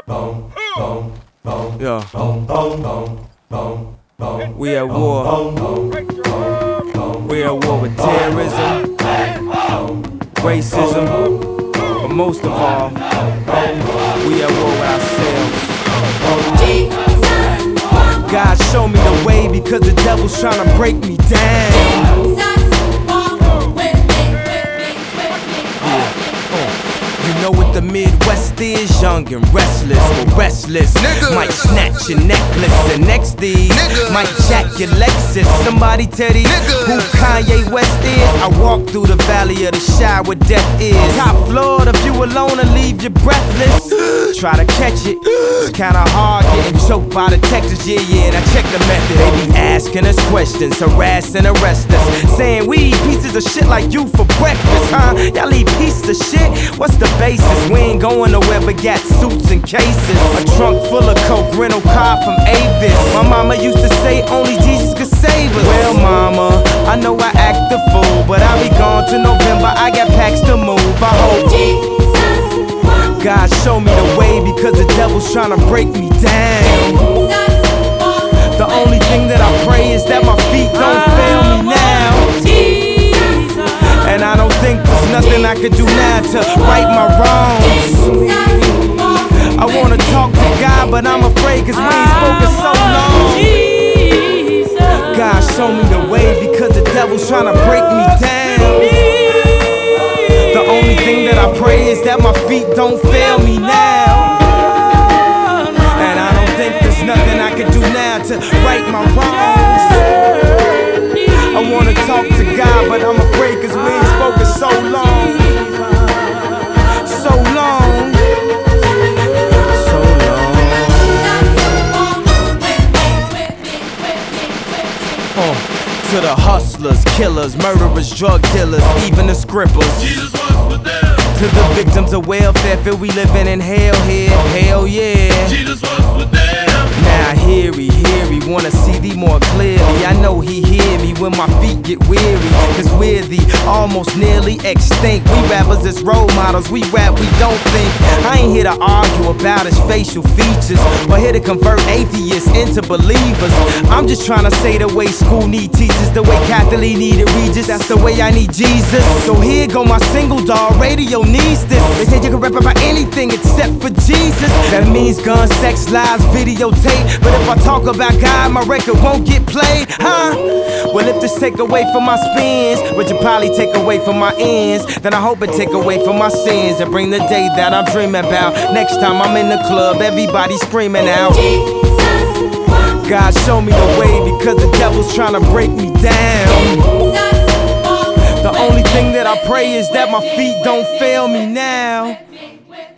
Yeah. We at war. We at war with terrorism, racism, but most of all, we at war with ourselves. God show me the way because the devil's trying to break me down. You know what the Midwest is, young and restless, but restless. Nigga. Might snatch your necklace, and next these Nigga. might jack your Lexus. Somebody tell these Niggas. who Kanye West is. I walk through the valley of the shadow where death is. Top floor, the view alone will leave you breathless. Try to catch it, it's kinda hard getting choked by detectives. Yeah, and I check the method. They be asking us questions, harass and arrest us, saying we eat pieces of shit like you for breakfast, huh? Y'all eat pieces of shit? What's the basis? We ain't going nowhere but got suits and cases. A trunk full of coke, rental car from Avis. My mama used to say only Jesus could save us. Well, mama, I know I act the fool, but I'll be gone to November. I got packs to move. I hope God show me the way because the devil's trying to break me down. The only thing that I pray is that my feet don't fail me now. And I don't think there's nothing I could do now to right my wrongs. I wanna talk to God, but I'm afraid cause we ain't spoken so long. God show me the way because the devil's trying to break me down. The only thing that I pray is that my feet don't fail me now. And I don't think there's nothing I can do now to right my wrongs. I wanna talk to God, but I'm afraid cause we ain't spoken so long. So long. So long. To the hustlers, killers, murderers, drug dealers, even the scribblers. Jesus was with them. To the victims of welfare, feel we living in hell here, hell yeah. Jesus was with them. Now hear he, wanna see thee more clearly. I know he hear me when my feet get weary, cause we're the almost nearly extinct. We rappers as role models, we rap, we don't think. I ain't here to argue about his facial features, or here to convert atheists into believers. I'm just trying to say the way school need teachers, the way Catholic needed Regis, that's the way I need Jesus. So here go my single, dog, radio needs this. They say you can rap about anything except for Jesus. That means guns, sex, lies, videotape. But if I talk about God, my record won't get played, huh? Well, if this take away from my spins, which will probably take away from my ends, then I hope it take away from my sins and bring the day that I'm dreaming about. Next time I'm in the club, everybody screaming out. God show me the way because the devil's trying to break me down. The only thing that I pray is that my feet don't fail me now.